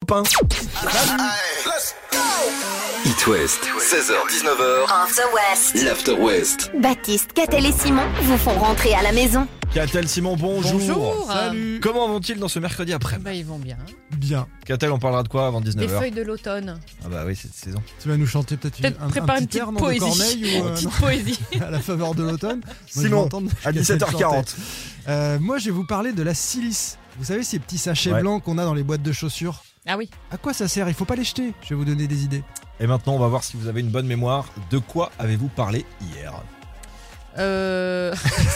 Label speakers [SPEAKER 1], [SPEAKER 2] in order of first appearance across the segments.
[SPEAKER 1] copains.
[SPEAKER 2] It West, 16h-19h,
[SPEAKER 3] After West.
[SPEAKER 2] l'After West.
[SPEAKER 3] Baptiste, Catel et Simon vous font rentrer à la maison.
[SPEAKER 1] Catel, Simon, bonjour.
[SPEAKER 4] Bonjour.
[SPEAKER 1] Salut. Comment vont-ils dans ce mercredi après?
[SPEAKER 4] Bah, ils vont bien.
[SPEAKER 1] Bien. Catel, on parlera de quoi avant 19h?
[SPEAKER 4] Des feuilles de l'automne.
[SPEAKER 1] Ah bah oui, c'est de saison.
[SPEAKER 5] Tu vas nous chanter peut-être un
[SPEAKER 4] Préparer
[SPEAKER 5] petit
[SPEAKER 4] une
[SPEAKER 5] air,
[SPEAKER 4] petite
[SPEAKER 5] non, de
[SPEAKER 4] poésie.
[SPEAKER 5] Corneille ou
[SPEAKER 4] Une petite poésie.
[SPEAKER 5] à la faveur de l'automne. Moi, je vais
[SPEAKER 1] Simon,
[SPEAKER 5] entendre
[SPEAKER 1] à
[SPEAKER 5] Catel
[SPEAKER 1] 17h40.
[SPEAKER 5] chanter. Moi, je vais vous parler de la silice. Vous savez, ces petits sachets
[SPEAKER 1] Ouais.
[SPEAKER 5] blancs qu'on a dans les boîtes de chaussures.
[SPEAKER 4] Ah oui.
[SPEAKER 5] À quoi ça sert? Il faut pas les jeter. Je vais vous donner des idées.
[SPEAKER 1] Et maintenant, on va voir si vous avez une bonne mémoire. De quoi avez-vous parlé hier?
[SPEAKER 4] Eh non,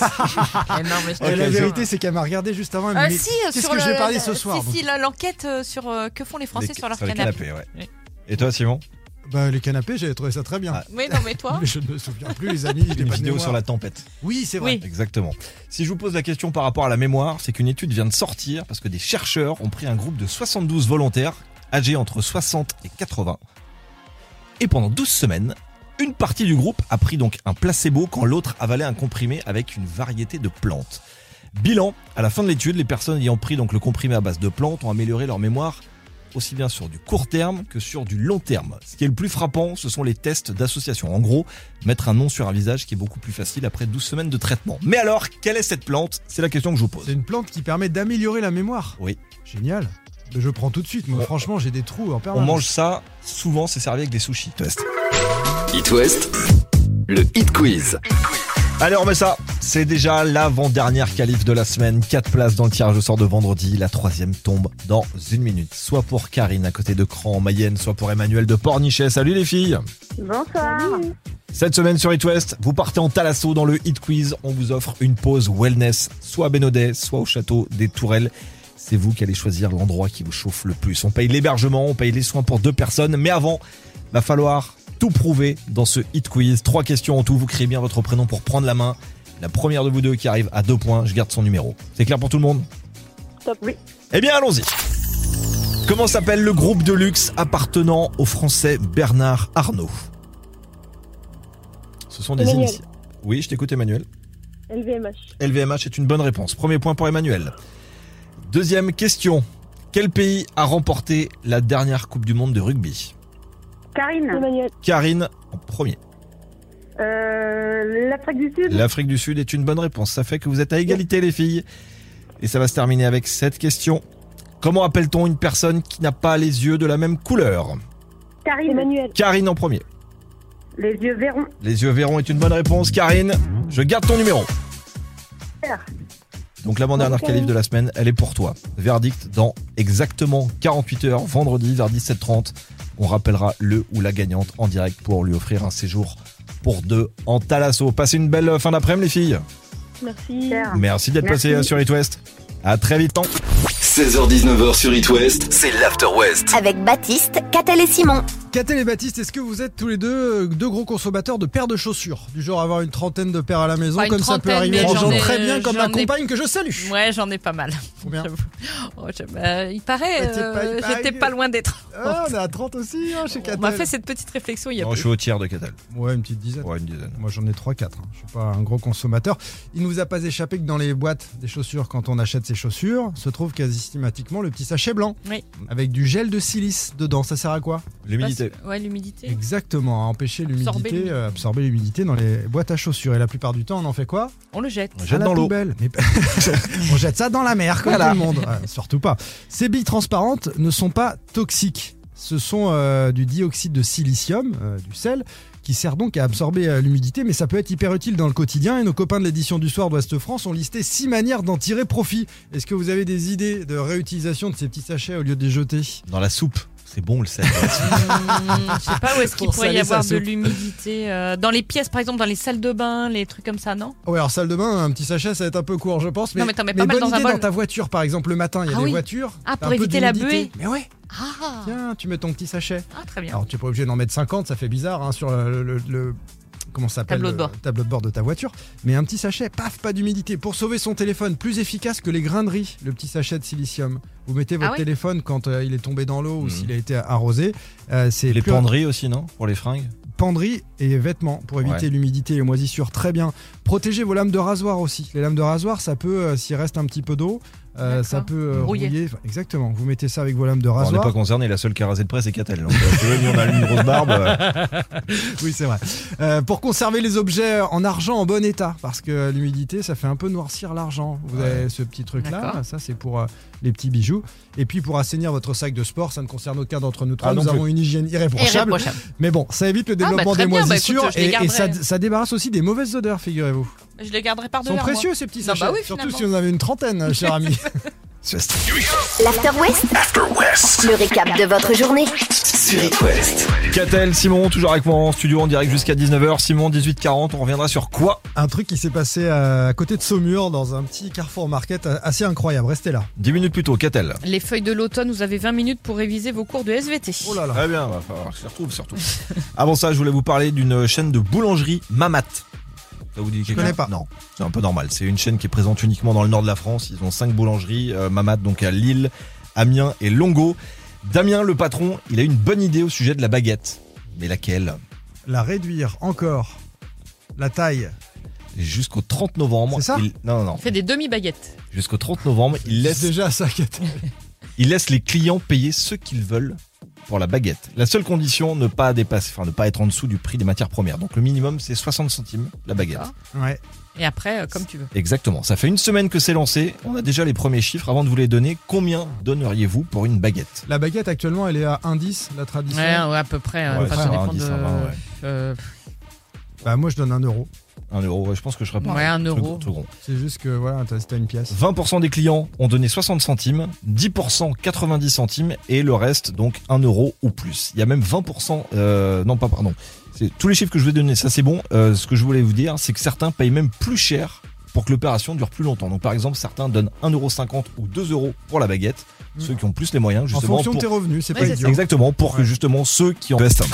[SPEAKER 4] mais je
[SPEAKER 1] Ok,
[SPEAKER 5] la
[SPEAKER 1] je-
[SPEAKER 5] vérité, c'est qu'elle m'a regardé juste avant. Elle me dit,
[SPEAKER 4] si,
[SPEAKER 5] qu'est-ce
[SPEAKER 4] sur
[SPEAKER 5] que je vais
[SPEAKER 4] le-
[SPEAKER 5] parler ce soir?
[SPEAKER 4] Si, l'enquête sur que font les Français sur leur
[SPEAKER 1] les
[SPEAKER 4] canapé.
[SPEAKER 1] canapés, ouais.
[SPEAKER 4] Oui.
[SPEAKER 1] Et toi, Simon?
[SPEAKER 5] Bah, les canapés, j'avais trouvé ça très bien.
[SPEAKER 1] Ah.
[SPEAKER 4] Oui, non, mais toi.
[SPEAKER 5] Mais je ne me souviens plus, les amis. J'ai
[SPEAKER 1] Une
[SPEAKER 5] pas de
[SPEAKER 1] vidéo
[SPEAKER 5] mémoire.
[SPEAKER 1] sur la tempête.
[SPEAKER 5] Oui, c'est vrai.
[SPEAKER 4] Oui.
[SPEAKER 1] Exactement. Si je vous pose la question par rapport à la mémoire, c'est qu'une étude vient de sortir parce que des chercheurs ont pris un groupe de 72 volontaires âgés entre 60 et 80. Et pendant 12 semaines, une partie du groupe a pris donc un placebo quand l'autre avalait un comprimé avec une variété de plantes. Bilan, à la fin de l'étude, les personnes ayant pris donc le comprimé à base de plantes ont amélioré leur mémoire aussi bien sur du court terme que sur du long terme. Ce qui est le plus frappant, ce sont les tests d'association. En gros, mettre un nom sur un visage qui est beaucoup plus facile après 12 semaines de traitement. Mais alors, quelle est cette plante? C'est la question que je vous pose.
[SPEAKER 5] C'est une plante qui permet d'améliorer la mémoire.
[SPEAKER 1] Oui.
[SPEAKER 5] Génial. Mais je prends tout de suite. Moi,
[SPEAKER 1] On-
[SPEAKER 5] franchement, j'ai des trous en
[SPEAKER 1] On
[SPEAKER 5] permanence.
[SPEAKER 1] mange ça, souvent c'est servi avec des sushis. Test.
[SPEAKER 2] It West, le Hit Quiz.
[SPEAKER 1] Allez, on met ça. C'est déjà l'avant-dernière qualif de la semaine. 4 places dans le tirage au sort de vendredi. La 3e tombe dans 1 minute. Soit pour Karine à côté de Cran en Mayenne, soit pour Emmanuel de Pornichet. Salut les filles.
[SPEAKER 6] Bonsoir.
[SPEAKER 1] Cette semaine sur It West, vous partez en Thalasso dans le Hit Quiz. On vous offre une pause wellness, soit à Bénodet, soit au château des Tourelles. C'est vous qui allez choisir l'endroit qui vous chauffe le plus. On paye l'hébergement, on paye les soins pour 2 personnes. Mais avant, va falloir tout prouver dans ce Hit Quiz. 3 questions en tout. Vous criez bien votre prénom pour prendre la main. La première de vous deux qui arrive à 2 points, je garde son numéro. C'est clair pour tout le monde?
[SPEAKER 6] Top, oui.
[SPEAKER 1] Eh bien, allons-y. Comment s'appelle le groupe de luxe appartenant au français Bernard Arnault? Ce sont des
[SPEAKER 6] Emmanuel.
[SPEAKER 1] initiales. Oui, je t'écoute Emmanuel.
[SPEAKER 6] LVMH.
[SPEAKER 1] LVMH est une bonne réponse. Premier point pour Emmanuel. Deuxième question. Quel pays a remporté la dernière Coupe du Monde de rugby?
[SPEAKER 6] Karine. Emmanuel.
[SPEAKER 1] Karine en premier.
[SPEAKER 6] L'Afrique du Sud.
[SPEAKER 1] L'Afrique du Sud est une bonne réponse. Ça fait que vous êtes à égalité les filles. Et ça va se terminer avec cette question. Comment appelle-t-on une personne qui n'a pas les yeux de la même couleur?
[SPEAKER 6] Karine. Emmanuel.
[SPEAKER 1] Karine en premier.
[SPEAKER 6] Les yeux verrons.
[SPEAKER 1] Les yeux verront est une bonne réponse. Karine, je garde ton numéro.
[SPEAKER 6] Super.
[SPEAKER 1] Donc l'avant-dernière
[SPEAKER 6] Ok.
[SPEAKER 1] qualif de la semaine, elle est pour toi. Verdict dans exactement 48 heures, vendredi vers 17h30. On rappellera le ou la gagnante en direct pour lui offrir un séjour pour 2 en Thalasso. Passez une belle fin d'après-midi les filles.
[SPEAKER 6] Merci.
[SPEAKER 1] Merci d'être
[SPEAKER 6] Merci.
[SPEAKER 1] passé sur It West. À très vite.
[SPEAKER 2] 16h-19h sur It West, c'est l'After West.
[SPEAKER 3] Avec Baptiste, Catel et Simon.
[SPEAKER 5] Catel et Baptiste, est-ce que vous êtes tous les deux gros consommateurs de paires de chaussures? Du genre avoir une trentaine de paires à la maison,
[SPEAKER 4] Pas une
[SPEAKER 5] comme ça peut
[SPEAKER 4] trentaine,
[SPEAKER 5] arriver
[SPEAKER 4] mais
[SPEAKER 5] aux
[SPEAKER 4] j'en
[SPEAKER 5] gens
[SPEAKER 4] ai-
[SPEAKER 5] très bien, comme ma
[SPEAKER 4] j'en ai-
[SPEAKER 5] compagne que je salue.
[SPEAKER 4] Ouais, j'en ai pas mal.
[SPEAKER 5] Combien?
[SPEAKER 4] J'avoue. Oh, il paraît,
[SPEAKER 5] Il paraît
[SPEAKER 4] j'étais
[SPEAKER 5] que-
[SPEAKER 4] pas loin d'être.
[SPEAKER 5] Ah, on est à 30 aussi chez
[SPEAKER 4] On
[SPEAKER 5] Catel.
[SPEAKER 4] m'a fait cette petite réflexion il y a
[SPEAKER 1] Non,
[SPEAKER 4] peu.
[SPEAKER 1] je suis au tiers de Catal.
[SPEAKER 5] Ouais, une petite dizaine.
[SPEAKER 1] Ouais, une dizaine.
[SPEAKER 5] Moi j'en ai 3-4, je suis pas un gros consommateur. Il ne vous a pas échappé que dans les boîtes des chaussures, quand on achète ses chaussures, se trouve quasi systématiquement le petit sachet blanc
[SPEAKER 4] Oui.
[SPEAKER 5] avec du gel de silice dedans. Ça sert à quoi?
[SPEAKER 1] L'humidité.
[SPEAKER 4] Ouais, l'humidité.
[SPEAKER 5] Exactement, à empêcher
[SPEAKER 4] Absorber
[SPEAKER 5] l'humidité,
[SPEAKER 4] l'humidité.
[SPEAKER 5] absorber l'humidité dans les boîtes à chaussures. Et la plupart du temps, on en fait quoi?
[SPEAKER 4] On le jette.
[SPEAKER 1] On jette
[SPEAKER 5] À la
[SPEAKER 1] dans l'eau.
[SPEAKER 5] poubelle. Mais- on jette ça dans la mer, comme
[SPEAKER 1] Voilà.
[SPEAKER 5] tout le monde. Surtout pas. Ces billes transparentes ne sont pas toxiques. Ce sont du dioxyde de silicium, du sel, qui sert donc à absorber l'humidité, mais ça peut être hyper utile dans le quotidien. Et nos copains de l'édition du soir d'Ouest France ont listé 6 manières d'en tirer profit. Est-ce que vous avez des idées de réutilisation de ces petits sachets au lieu de les jeter?
[SPEAKER 1] Dans la soupe. C'est bon le sel.
[SPEAKER 4] Je sais pas où est-ce qu'il
[SPEAKER 5] Pour
[SPEAKER 4] pourrait y
[SPEAKER 5] saler sa
[SPEAKER 4] avoir de
[SPEAKER 5] soupe.
[SPEAKER 4] l'humidité. Dans les pièces, par exemple, dans les salles de bain, les trucs comme ça, non?
[SPEAKER 5] Ouais, alors salle de bain, un petit sachet, ça va être un peu court, je pense.
[SPEAKER 4] Non, mais t'en mets pas mal
[SPEAKER 5] bonne
[SPEAKER 4] dans un
[SPEAKER 5] idée
[SPEAKER 4] bol.
[SPEAKER 5] dans ta voiture, par exemple, le matin, il y a
[SPEAKER 4] Ah
[SPEAKER 5] des
[SPEAKER 4] oui.
[SPEAKER 5] voitures.
[SPEAKER 4] Ah,
[SPEAKER 5] t'as
[SPEAKER 4] pour
[SPEAKER 5] un peu
[SPEAKER 4] éviter la
[SPEAKER 5] d'humidité.
[SPEAKER 4] buée.
[SPEAKER 5] Mais ouais,
[SPEAKER 4] Ah,
[SPEAKER 5] tiens, tu mets ton petit sachet.
[SPEAKER 4] ah très bien.
[SPEAKER 5] Alors tu n'es pas obligé d'en mettre 50, ça fait bizarre hein, sur le comment ça s'appelle,
[SPEAKER 4] Tableau de bord.
[SPEAKER 5] le tableau de bord de ta voiture. Mais un petit sachet, paf, pas d'humidité. Pour sauver son téléphone, plus efficace que les grains de riz, le petit sachet de silicium. Vous mettez votre
[SPEAKER 4] Ah ouais
[SPEAKER 5] téléphone quand il est tombé dans l'eau ou
[SPEAKER 1] Mhm.
[SPEAKER 5] s'il a été arrosé. C'est
[SPEAKER 1] Les
[SPEAKER 5] plus
[SPEAKER 1] penderies aussi, non? Pour les fringues?
[SPEAKER 5] penderie et vêtements pour éviter
[SPEAKER 1] Ouais.
[SPEAKER 5] l'humidité et les moisissures. Très bien. Protégez vos lames de rasoir aussi. Les lames de rasoir, ça peut, s'il reste un petit peu d'eau, ça peut
[SPEAKER 4] Brouiller.
[SPEAKER 5] rouiller. Enfin, exactement. Vous mettez ça avec vos lames de
[SPEAKER 1] Bon, on n'est
[SPEAKER 5] rasoir.
[SPEAKER 1] pas concerné, la seule qui a rasé de près, c'est Catel. Donc, tu vois, nous, on a une grosse barbe.
[SPEAKER 5] Oui, c'est vrai. Pour conserver les objets en argent en bon état, parce que l'humidité, ça fait un peu noircir l'argent. Vous avez ce petit truc-là,
[SPEAKER 4] D'accord.
[SPEAKER 5] ça c'est pour les petits bijoux. Et puis pour assainir votre sac de sport, ça ne concerne aucun d'entre nous trois.
[SPEAKER 1] Ah, non
[SPEAKER 5] Nous
[SPEAKER 1] plus.
[SPEAKER 5] avons une hygiène irréprochable.
[SPEAKER 4] Irréprochable.
[SPEAKER 5] Mais bon, ça évite le développement
[SPEAKER 4] très
[SPEAKER 5] des
[SPEAKER 4] bien,
[SPEAKER 5] moisissures
[SPEAKER 4] écoute, je les
[SPEAKER 5] et ça,
[SPEAKER 4] garderai.
[SPEAKER 5] ça débarrasse aussi des mauvaises odeurs, figurez-vous.
[SPEAKER 4] Je les garderai par
[SPEAKER 5] Ils sont
[SPEAKER 4] dehors.
[SPEAKER 5] précieux ces petits
[SPEAKER 4] Non,
[SPEAKER 5] sachets.
[SPEAKER 4] bah oui,
[SPEAKER 5] Surtout
[SPEAKER 4] finalement.
[SPEAKER 5] si vous en avez une trentaine, cher ami.
[SPEAKER 3] L'After West,
[SPEAKER 2] After West
[SPEAKER 3] le récap de votre journée.
[SPEAKER 2] sur It West.
[SPEAKER 1] Catel, Simon, toujours avec moi en studio en direct jusqu'à 19h. Simon, 18h40, on reviendra sur quoi?
[SPEAKER 5] Un truc qui s'est passé à côté de Saumur dans un petit Carrefour Market assez incroyable. Restez là.
[SPEAKER 1] 10 minutes plus tôt, Catel.
[SPEAKER 4] Les feuilles de l'automne, vous avez 20 minutes pour réviser vos cours de SVT.
[SPEAKER 5] Oh là là.
[SPEAKER 1] Très bien, va falloir que je les retrouve surtout. Avant ça, je voulais vous parler d'une chaîne de boulangerie Mamat. Ça vous dit quelque
[SPEAKER 5] connais
[SPEAKER 1] chose?
[SPEAKER 5] pas.
[SPEAKER 1] Non, c'est un peu normal. C'est une chaîne qui est présente uniquement dans le nord de la France. Ils ont 5 boulangeries, Mamat, donc à Lille, Amiens et Longo. Damien, le patron, il a une bonne idée au sujet de la baguette. Mais laquelle?
[SPEAKER 5] La réduire encore. La taille.
[SPEAKER 1] Jusqu'au 30 novembre.
[SPEAKER 5] C'est ça
[SPEAKER 1] Non.
[SPEAKER 4] On fait des demi-baguettes.
[SPEAKER 1] Jusqu'au 30 novembre, il laisse
[SPEAKER 5] Déjà ça, Catel.
[SPEAKER 1] les clients payer ce qu'ils veulent pour la baguette. La seule condition, ne pas être en dessous du prix des matières premières. Donc le minimum, c'est 60 centimes la baguette.
[SPEAKER 4] D'accord.
[SPEAKER 5] Ouais.
[SPEAKER 4] Et après, comme tu veux.
[SPEAKER 1] Exactement. Ça fait une semaine que c'est lancé. On a déjà les premiers chiffres. Avant de vous les donner, combien donneriez-vous pour une baguette?
[SPEAKER 5] La baguette actuellement, elle est à 1,10 la tradition.
[SPEAKER 4] Ouais, à peu près.
[SPEAKER 1] Ouais,
[SPEAKER 4] Enfin,
[SPEAKER 1] ça
[SPEAKER 4] ça
[SPEAKER 1] va,
[SPEAKER 4] dépend
[SPEAKER 1] 10,
[SPEAKER 4] de.
[SPEAKER 1] 20, ouais.
[SPEAKER 4] euh,
[SPEAKER 5] Bah moi je donne 1 euro.
[SPEAKER 1] 1 euro. Ouais, je pense que je serais pas.
[SPEAKER 4] Ouais, 1 euro.
[SPEAKER 1] Tout rond.
[SPEAKER 5] C'est juste que voilà, t'as une pièce.
[SPEAKER 1] 20% des clients ont donné 60 centimes, 10% 90 centimes et le reste donc 1 euro ou plus. Il y a même 20%, c'est tous les chiffres que je vais donner, ça c'est bon. Ce que je voulais vous dire, c'est que certains payent même plus cher pour que l'opération dure plus longtemps. Donc par exemple, certains donnent 1,50 € ou 2 € pour la baguette, ceux qui ont plus les moyens
[SPEAKER 5] En
[SPEAKER 1] justement.
[SPEAKER 5] fonction de
[SPEAKER 1] pour...
[SPEAKER 5] tes revenus, c'est
[SPEAKER 4] Ouais,
[SPEAKER 5] pas
[SPEAKER 4] c'est
[SPEAKER 5] idiot.
[SPEAKER 1] Exactement, pour que
[SPEAKER 5] Ouais.
[SPEAKER 1] justement ceux qui en restent.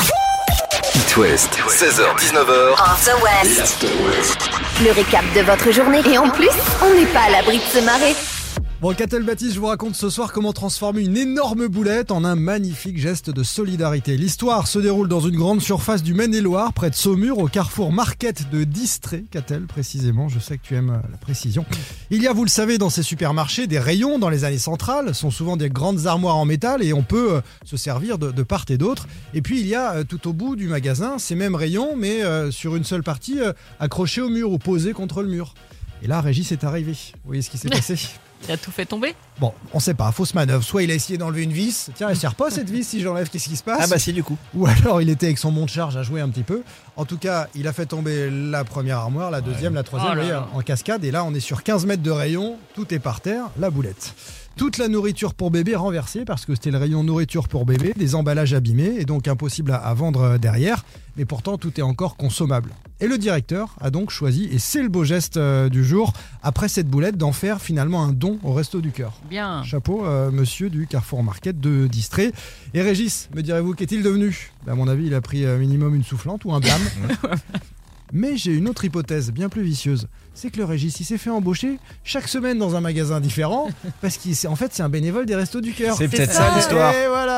[SPEAKER 2] It West, 16h-19h.
[SPEAKER 3] Off the West,
[SPEAKER 2] L'After West.
[SPEAKER 3] le récap de votre journée. Et en plus, on n'est pas à l'abri de se marrer.
[SPEAKER 5] Bon, Catel Baptiste, je vous raconte ce soir comment transformer une énorme boulette en un magnifique geste de solidarité. L'histoire se déroule dans une grande surface du Maine-et-Loire, près de Saumur, au Carrefour Market de Distré, Catel précisément. Je sais que tu aimes la précision. Il y a, vous le savez, dans ces supermarchés, des rayons dans les allées centrales, sont souvent des grandes armoires en métal et on peut se servir de part et d'autre. Et puis il y a tout au bout du magasin ces mêmes rayons, mais sur une seule partie, accrochés au mur ou posés contre le mur. Et là, Régis est arrivé. Vous voyez ce qui s'est passé?
[SPEAKER 4] Il a tout fait tomber.
[SPEAKER 5] Bon, on sait pas, fausse manœuvre. Soit il a essayé d'enlever une vis. Tiens, elle sert pas cette vis, si j'enlève, qu'est-ce qui se passe?
[SPEAKER 1] Ah bah si du coup.
[SPEAKER 5] Ou alors il était avec son monte-charge à jouer un petit peu. En tout cas, il a fait tomber la première armoire, la deuxième, la troisième,
[SPEAKER 4] Oh là
[SPEAKER 5] vous voyez,
[SPEAKER 4] là.
[SPEAKER 5] en cascade. Et là, on est sur 15 mètres de rayon. Tout est par terre, la boulette. Toute la nourriture pour bébé renversée parce que c'était le rayon nourriture pour bébé, des emballages abîmés et donc impossible à vendre derrière. Mais pourtant, tout est encore consommable. Et le directeur a donc choisi, et c'est le beau geste du jour, après cette boulette, d'en faire finalement un don au Resto du Cœur.
[SPEAKER 4] Bien.
[SPEAKER 5] Chapeau, monsieur du Carrefour Market de Distré. Et Régis, me direz-vous, qu'est-il devenu? À mon avis, il a pris minimum une soufflante ou un blâme. Mais j'ai une autre hypothèse, bien plus vicieuse. C'est que le Régis, il s'est fait embaucher chaque semaine dans un magasin différent, parce qu'en fait, c'est un bénévole des Restos du Cœur.
[SPEAKER 1] C'est peut-être
[SPEAKER 4] ça.
[SPEAKER 1] ça l'histoire.
[SPEAKER 5] Et voilà.